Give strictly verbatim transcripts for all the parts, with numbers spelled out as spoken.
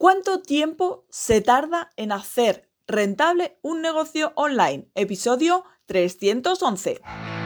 ¿Cuánto tiempo se tarda en hacer rentable un negocio online? Episodio trescientos once.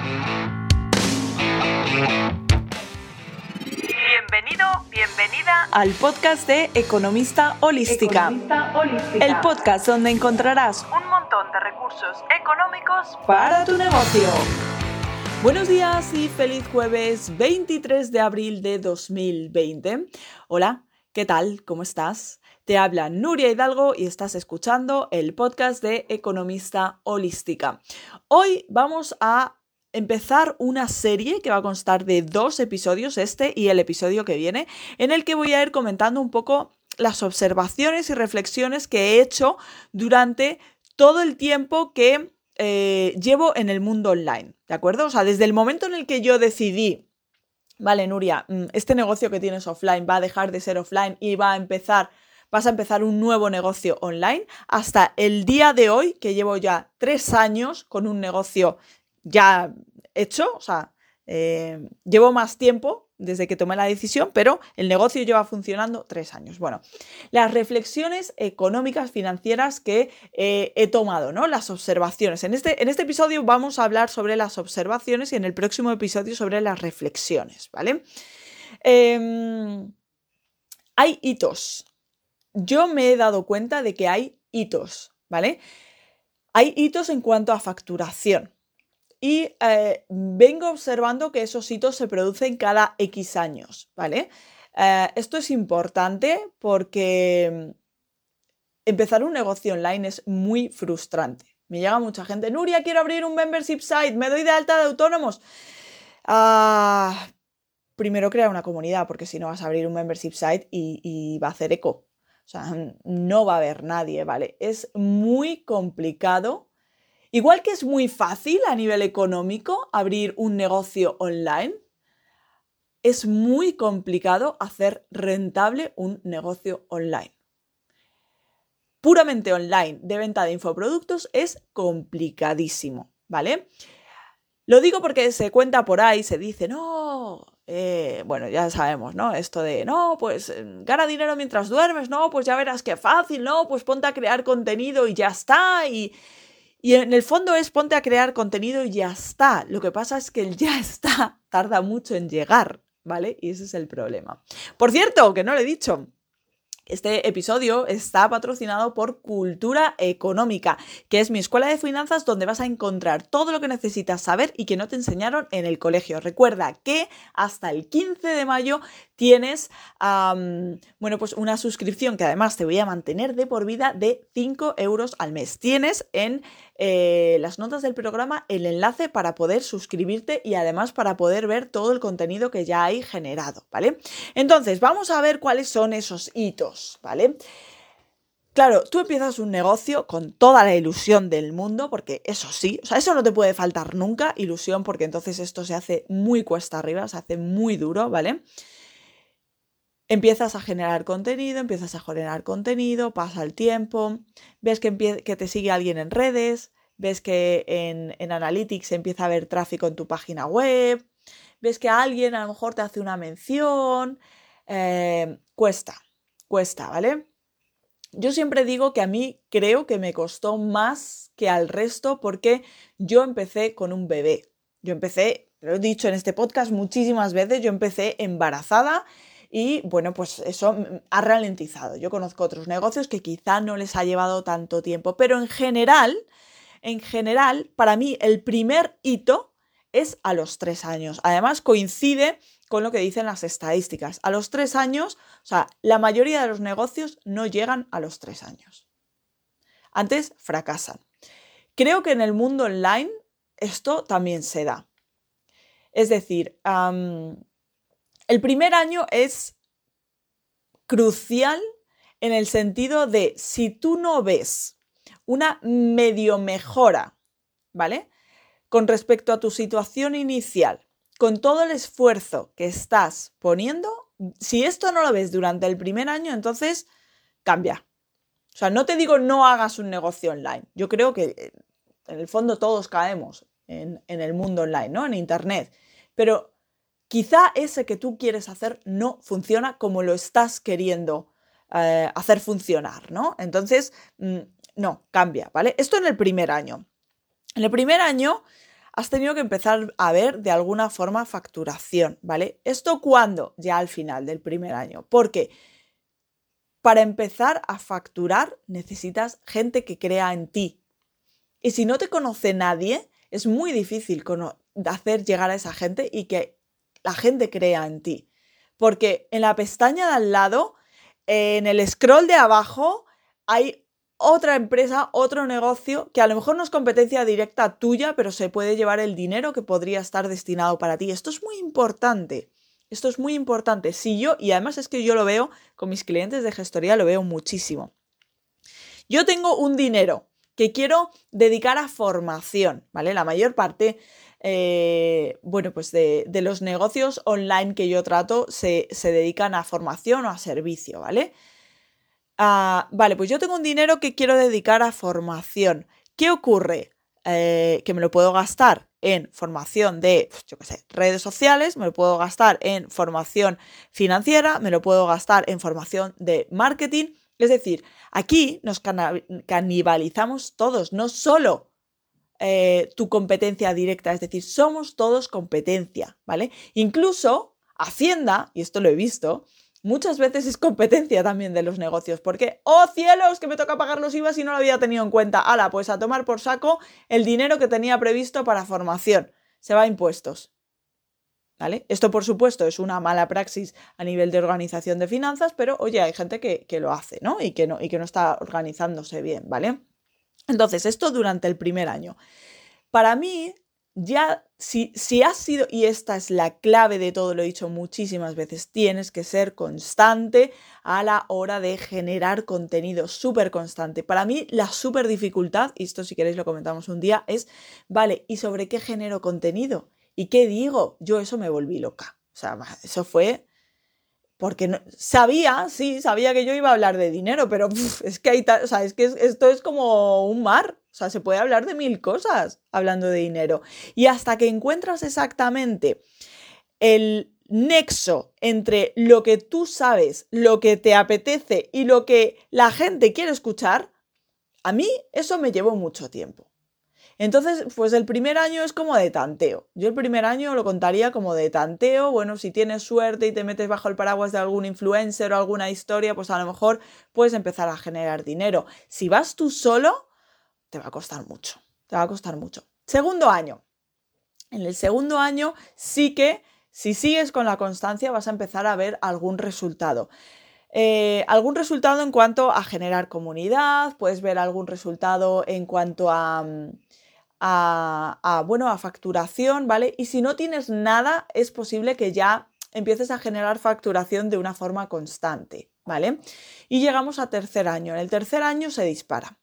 Bienvenido, bienvenida al podcast de Economista Holística. Economista Holística. El podcast donde encontrarás un montón de recursos económicos para tu negocio. Buenos días y feliz jueves veintitrés de abril de dos mil veinte. Hola, ¿qué tal? ¿Cómo estás? Te habla Nuria Hidalgo y estás escuchando el podcast de Economista Holística. Hoy vamos a empezar una serie que va a constar de dos episodios, este y el episodio que viene, en el que voy a ir comentando un poco las observaciones y reflexiones que he hecho durante todo el tiempo que eh, llevo en el mundo online, ¿de acuerdo? O sea, desde el momento en el que yo decidí, vale, Nuria, este negocio que tienes offline va a dejar de ser offline y va a empezar, vas a empezar un nuevo negocio online, hasta el día de hoy, que llevo ya tres años con un negocio ya hecho, o sea, eh, llevo más tiempo desde que tomé la decisión, pero el negocio lleva funcionando tres años. Bueno, las reflexiones económicas, financieras que eh, he tomado, ¿no? Las observaciones. En este, en este episodio vamos a hablar sobre las observaciones y en el próximo episodio sobre las reflexiones, ¿vale? Eh, hay hitos. Yo me he dado cuenta de que hay hitos, ¿vale? Hay hitos en cuanto a facturación. Y eh, vengo observando que esos hitos se producen cada X años, ¿vale? Eh, esto es importante porque empezar un negocio online es muy frustrante. Me llega mucha gente, Nuria, quiero abrir un membership site, me doy de alta de autónomos. Ah, primero crea una comunidad, porque si no vas a abrir un membership site y, y va a hacer eco. O sea, no va a haber nadie, ¿vale? Es muy complicado. Igual que es muy fácil a nivel económico abrir un negocio online, es muy complicado hacer rentable un negocio online. Puramente online de venta de infoproductos es complicadísimo, ¿vale? Lo digo porque se cuenta por ahí, se dice, no, eh, bueno, ya sabemos, ¿no? Esto de, no, pues gana dinero mientras duermes, no, pues ya verás qué fácil, no, pues ponte a crear contenido y ya está, y... Y en el fondo es ponte a crear contenido y ya está. Lo que pasa es que el ya está tarda mucho en llegar, ¿vale? Y ese es el problema. Por cierto, que no lo he dicho, este episodio está patrocinado por Cultura Económica, que es mi escuela de finanzas donde vas a encontrar todo lo que necesitas saber y que no te enseñaron en el colegio. Recuerda que hasta el quince de mayo tienes um, bueno, pues una suscripción que además te voy a mantener de por vida de cinco euros al mes. Tienes en eh, las notas del programa el enlace para poder suscribirte y además para poder ver todo el contenido que ya hay generado, ¿vale? Entonces, vamos a ver cuáles son esos hitos, ¿vale? Claro, tú empiezas un negocio con toda la ilusión del mundo, porque eso sí, o sea, eso no te puede faltar nunca, ilusión, porque entonces esto se hace muy cuesta arriba, se hace muy duro, ¿vale? Empiezas a generar contenido, empiezas a generar contenido, pasa el tiempo, ves que, empie- que te sigue alguien en redes, ves que en, en Analytics empieza a haber tráfico en tu página web, ves que alguien a lo mejor te hace una mención, eh, cuesta, cuesta, ¿vale? Yo siempre digo que a mí creo que me costó más que al resto porque yo empecé con un bebé. Yo empecé, lo he dicho en este podcast muchísimas veces, yo empecé embarazada y bueno, pues eso ha ralentizado. Yo conozco otros negocios que quizá no les ha llevado tanto tiempo, pero en general, en general, para mí el primer hito es a los tres años. Además, coincide con lo que dicen las estadísticas. A los tres años, o sea, la mayoría de los negocios no llegan a los tres años. Antes fracasan. Creo que en el mundo online esto también se da. Es decir, um, el primer año es crucial en el sentido de si tú no ves una medio mejora, ¿vale? Con respecto a tu situación inicial, con todo el esfuerzo que estás poniendo, si esto no lo ves durante el primer año, entonces cambia. O sea, no te digo no hagas un negocio online. Yo creo que en el fondo todos caemos en, en el mundo online, ¿no? En internet. Pero quizá ese que tú quieres hacer no funciona como lo estás queriendo eh, hacer funcionar, ¿no? Entonces, mmm, no, cambia, ¿vale? Esto en el primer año. En el primer año has tenido que empezar a ver de alguna forma facturación, ¿vale? ¿Esto cuándo? Ya al final del primer año. Porque para empezar a facturar necesitas gente que crea en ti. Y si no te conoce nadie, es muy difícil hacer llegar a esa gente y que la gente crea en ti. Porque en la pestaña de al lado, en el scroll de abajo, hay otra empresa, otro negocio que a lo mejor no es competencia directa tuya, pero se puede llevar el dinero que podría estar destinado para ti. Esto es muy importante. Esto es muy importante. Si yo, y además es que yo lo veo con mis clientes de gestoría, lo veo muchísimo. Yo tengo un dinero que quiero dedicar a formación, ¿vale? La mayor parte, eh, bueno, pues de, de los negocios online que yo trato se, se dedican a formación o a servicio, ¿vale? Uh, vale, pues yo tengo un dinero que quiero dedicar a formación. ¿Qué ocurre? Eh, que me lo puedo gastar en formación de, pues, yo qué sé, redes sociales, me lo puedo gastar en formación financiera, me lo puedo gastar en formación de marketing. Es decir, aquí nos canibalizamos todos, no solo eh, tu competencia directa, es decir, somos todos competencia, ¿vale? Incluso Hacienda, y esto lo he visto, muchas veces es competencia también de los negocios, porque, ¡oh cielos, que me toca pagar los I V A si no lo había tenido en cuenta! ¡Hala, pues a tomar por saco el dinero que tenía previsto para formación! Se va a impuestos. ¿Vale? Esto, por supuesto, es una mala praxis a nivel de organización de finanzas, pero, oye, hay gente que, que lo hace, ¿no? Y que no, y que no está organizándose bien, ¿vale? Entonces, esto durante el primer año. Para mí, ya, si, si has sido, y esta es la clave de todo, lo he dicho muchísimas veces, tienes que ser constante a la hora de generar contenido, súper constante. Para mí, la súper dificultad, y esto si queréis lo comentamos un día, es, vale, ¿y sobre qué genero contenido? ¿Y qué digo? Yo eso me volví loca. O sea, eso fue porque no, sabía, sí, sabía que yo iba a hablar de dinero, pero pff, es que hay ta, o sea, es que es, esto es como un mar. O sea, se puede hablar de mil cosas hablando de dinero. Y hasta que encuentras exactamente el nexo entre lo que tú sabes, lo que te apetece y lo que la gente quiere escuchar, a mí eso me llevó mucho tiempo. Entonces, pues el primer año es como de tanteo. Yo el primer año lo contaría como de tanteo. Bueno, si tienes suerte y te metes bajo el paraguas de algún influencer o alguna historia, pues a lo mejor puedes empezar a generar dinero. Si vas tú solo, te va a costar mucho. Te va a costar mucho. Segundo año. En el segundo año sí que, si sigues con la constancia, vas a empezar a ver algún resultado. Eh, algún resultado en cuanto a generar comunidad, puedes ver algún resultado en cuanto a... A, a, bueno, a facturación, ¿vale? Y si no tienes nada, es posible que ya empieces a generar facturación de una forma constante, ¿vale? Y llegamos a tercer año. En el tercer año se dispara.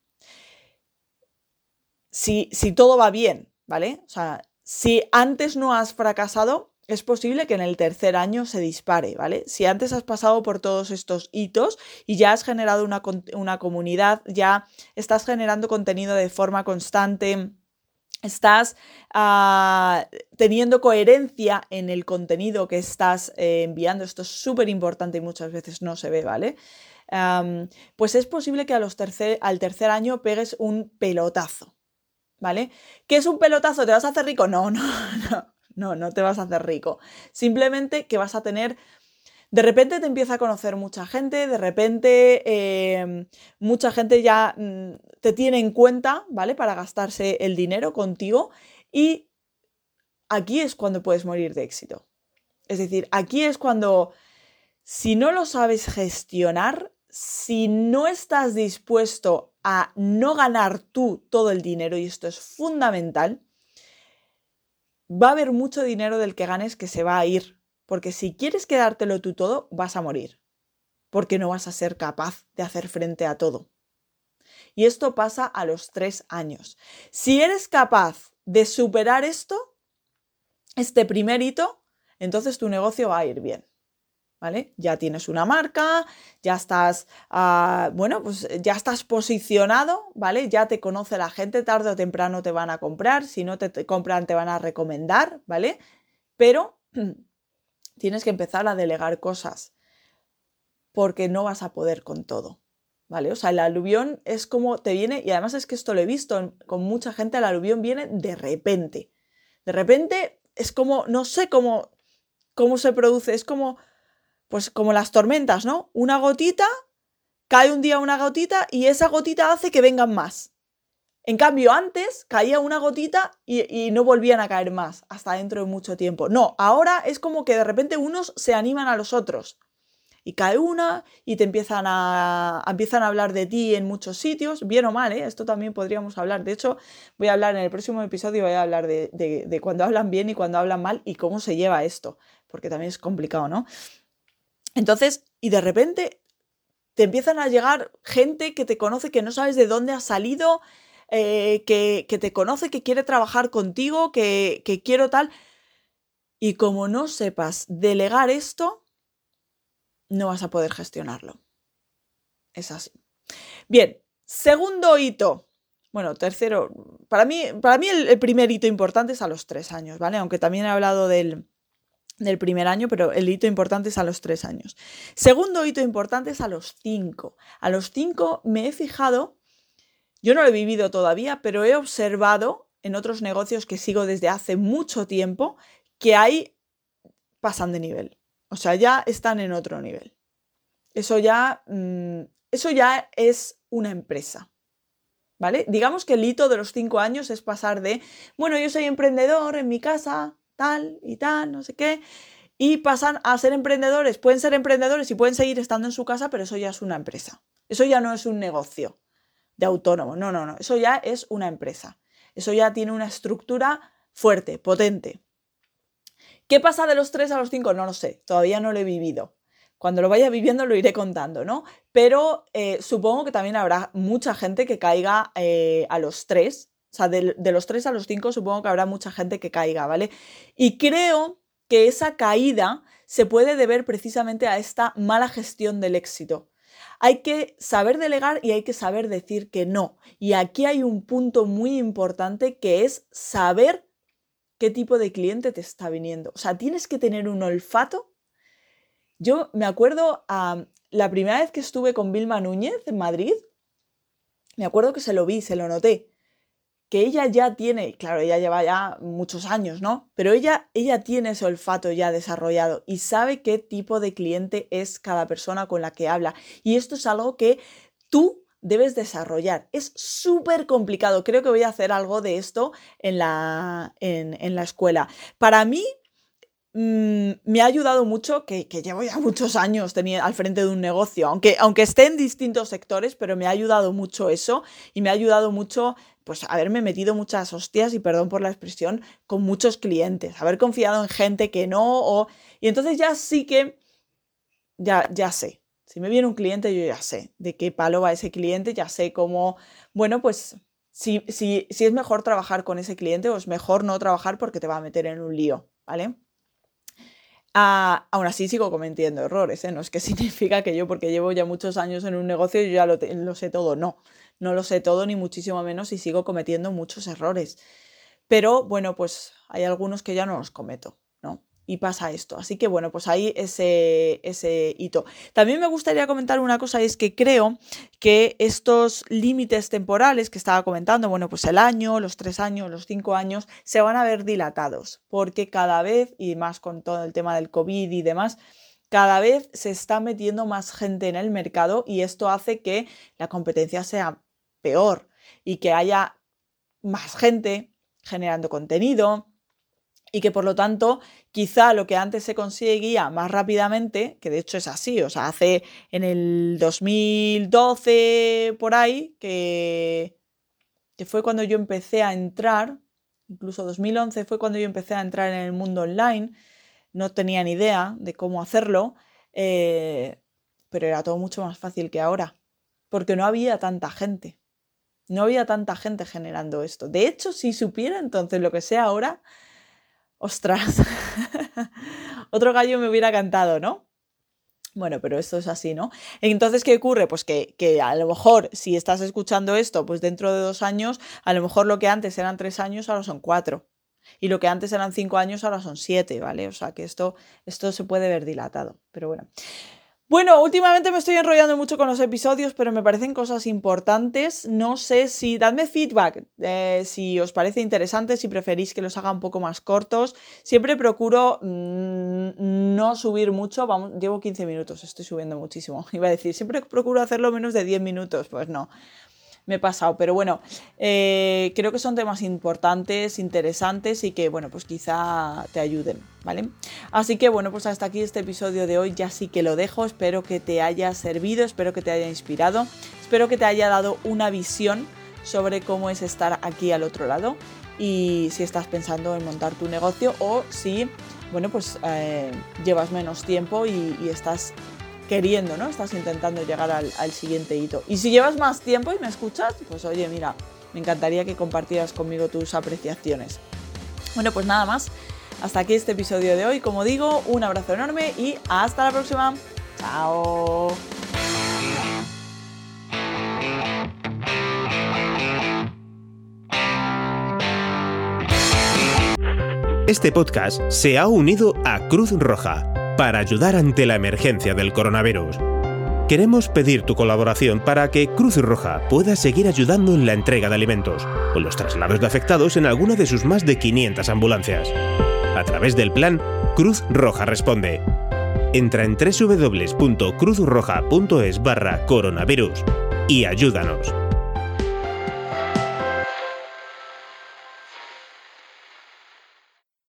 Si, si todo va bien, ¿vale? O sea, si antes no has fracasado, es posible que en el tercer año se dispare, ¿vale? Si antes has pasado por todos estos hitos y ya has generado una, una comunidad, ya estás generando contenido de forma constante, estás uh, teniendo coherencia en el contenido que estás eh, enviando, esto es súper importante y muchas veces no se ve, ¿vale? Um, pues es posible que a los tercer, al tercer año pegues un pelotazo, ¿vale? ¿Qué es un pelotazo? ¿Te vas a hacer rico? No, no, no, no, no te vas a hacer rico. Simplemente que vas a tener... De repente te empieza a conocer mucha gente, de repente eh, mucha gente ya mm, te tiene en cuenta, ¿vale? Para gastarse el dinero contigo y aquí es cuando puedes morir de éxito. Es decir, aquí es cuando, si no lo sabes gestionar, si no estás dispuesto a no ganar tú todo el dinero, y esto es fundamental, va a haber mucho dinero del que ganes que se va a ir. Porque si quieres quedártelo tú todo, vas a morir. Porque no vas a ser capaz de hacer frente a todo. Y esto pasa a los tres años. Si eres capaz de superar esto, este primer hito, entonces tu negocio va a ir bien. ¿Vale? Ya tienes una marca, ya estás, uh, bueno, pues ya estás posicionado, ¿vale? Ya te conoce la gente, tarde o temprano te van a comprar. Si no te, te compran, te van a recomendar, ¿vale? Pero... tienes que empezar a delegar cosas. porque no vas a poder con todo, ¿vale? O sea, el aluvión es como te viene, y además es que esto lo he visto con mucha gente, el aluvión viene de repente. De repente es como, no sé cómo, cómo se produce, es como, pues como las tormentas, ¿no? Una gotita, cae un día una gotita y esa gotita hace que vengan más. En cambio, antes caía una gotita y, y no volvían a caer más hasta dentro de mucho tiempo. No, ahora es como que de repente unos se animan a los otros. Y cae una y te empiezan a, empiezan a hablar de ti en muchos sitios, bien o mal, ¿eh? Esto también podríamos hablar. De hecho, voy a hablar en el próximo episodio, voy a hablar de, de, de cuando hablan bien y cuando hablan mal y cómo se lleva esto, porque también es complicado, ¿no? Entonces, y de repente te empiezan a llegar gente que te conoce, que no sabes de dónde ha salido, eh, que, que te conoce, que quiere trabajar contigo, que, que quiero tal. Y como no sepas delegar esto, no vas a poder gestionarlo. Es así. Bien, segundo hito. Bueno, tercero. Para mí, para mí el, el primer hito importante es a los tres años, ¿vale? Aunque también he hablado del, del primer año, pero el hito importante es a los tres años. Segundo hito importante es a los cinco. A los cinco me he fijado, yo no lo he vivido todavía, pero he observado en otros negocios que sigo desde hace mucho tiempo que ahí pasan de nivel. O sea, ya están en otro nivel. Eso ya, mmm, eso ya es una empresa, ¿vale? Digamos que el hito de los cinco años es pasar de, bueno, yo soy emprendedor en mi casa, tal y tal, no sé qué, y pasan a ser emprendedores. Pueden ser emprendedores y pueden seguir estando en su casa, pero eso ya es una empresa. Eso ya no es un negocio de autónomo, no, no, no. Eso ya es una empresa. Eso ya tiene una estructura fuerte, potente. ¿Qué pasa de los tres a los cinco? No lo sé, todavía no lo he vivido. Cuando lo vaya viviendo lo iré contando, ¿no? Pero eh, supongo que también habrá mucha gente que caiga eh, a los tres. O sea, de, de los tres a los cinco supongo que habrá mucha gente que caiga, ¿vale? Y creo que esa caída se puede deber precisamente a esta mala gestión del éxito. Hay que saber delegar y hay que saber decir que no. Y aquí hay un punto muy importante que es saber qué tipo de cliente te está viniendo. O sea, tienes que tener un olfato. Yo me acuerdo um, la primera vez que estuve con Vilma Núñez en Madrid, me acuerdo que se lo vi, se lo noté, que ella ya tiene, claro, ella lleva ya muchos años, ¿no? Pero ella, ella tiene ese olfato ya desarrollado y sabe qué tipo de cliente es cada persona con la que habla. Y esto es algo que tú debes desarrollar. Es súper complicado. Creo que voy a hacer algo de esto en la, en, en la escuela. Para mí, me ha ayudado mucho, que, que llevo ya muchos años tenía, al frente de un negocio, aunque, aunque esté en distintos sectores, pero me ha ayudado mucho eso y me ha ayudado mucho pues haberme metido muchas hostias, y perdón por la expresión, con muchos clientes, haber confiado en gente que no, o, y entonces ya sí que, ya, ya sé, si me viene un cliente yo ya sé de qué palo va ese cliente, ya sé cómo, bueno, pues si, si, si es mejor trabajar con ese cliente o es mejor no trabajar porque te va a meter en un lío, ¿vale? Ah, aún así sigo cometiendo errores, ¿eh? No es que significa que yo, porque llevo ya muchos años en un negocio, yo ya lo, te, lo sé todo, no, no lo sé todo ni muchísimo menos y sigo cometiendo muchos errores, pero bueno, pues hay algunos que ya no los cometo, ¿no? Y pasa esto, así que bueno, pues ahí ese, ese hito. También me gustaría comentar una cosa, y es que creo que estos límites temporales que estaba comentando, bueno, pues el año, los tres años, los cinco años, se van a ver dilatados, porque cada vez, y más con todo el tema del COVID y demás, cada vez se está metiendo más gente en el mercado y esto hace que la competencia sea peor y que haya más gente generando contenido, y que por lo tanto quizá lo que antes se conseguía más rápidamente, que de hecho es así, o sea, hace en el dos mil doce por ahí, que, que fue cuando yo empecé a entrar, incluso dos mil once fue cuando yo empecé a entrar en el mundo online, no tenía ni idea de cómo hacerlo, eh, pero era todo mucho más fácil que ahora, porque no había tanta gente, no había tanta gente generando esto. De hecho, si supiera entonces lo que sé ahora, ostras, otro gallo me hubiera cantado, ¿no? Bueno, pero esto es así, ¿no? Entonces, ¿qué ocurre? Pues que, que a lo mejor, si estás escuchando esto, pues dentro de dos años, a lo mejor lo que antes eran tres años, ahora son cuatro. Y lo que antes eran cinco años, ahora son siete, ¿vale? O sea, que esto, esto se puede ver dilatado. Pero bueno. Bueno, últimamente me estoy enrollando mucho con los episodios, pero me parecen cosas importantes. No sé si... Dadme feedback, eh, si os parece interesante, si preferís que los haga un poco más cortos. Siempre procuro mmm, no subir mucho. Vamos, llevo quince minutos, estoy subiendo muchísimo. Iba a decir, siempre procuro hacerlo menos de diez minutos. Pues no, me he pasado. Pero bueno, eh, creo que son temas importantes, interesantes y que, bueno, pues quizá te ayuden, ¿vale? Así que, bueno, pues hasta aquí este episodio de hoy. Ya sí que lo dejo. Espero que te haya servido, espero que te haya inspirado, espero que te haya dado una visión sobre cómo es estar aquí al otro lado y si estás pensando en montar tu negocio o si, bueno, pues eh, llevas menos tiempo y, y estás queriendo, ¿no? Estás intentando llegar al, al siguiente hito. Y si llevas más tiempo y me escuchas, pues oye, mira, me encantaría que compartieras conmigo tus apreciaciones. Bueno, pues nada más. Hasta aquí este episodio de hoy. Como digo, un abrazo enorme y hasta la próxima. ¡Chao! Este podcast se ha unido a Cruz Roja para ayudar ante la emergencia del coronavirus. Queremos pedir tu colaboración para que Cruz Roja pueda seguir ayudando en la entrega de alimentos o los traslados de afectados en alguna de sus más de quinientas ambulancias. A través del plan Cruz Roja Responde. Entra en doble u doble u doble u punto cruz roja punto es barra coronavirus y ayúdanos.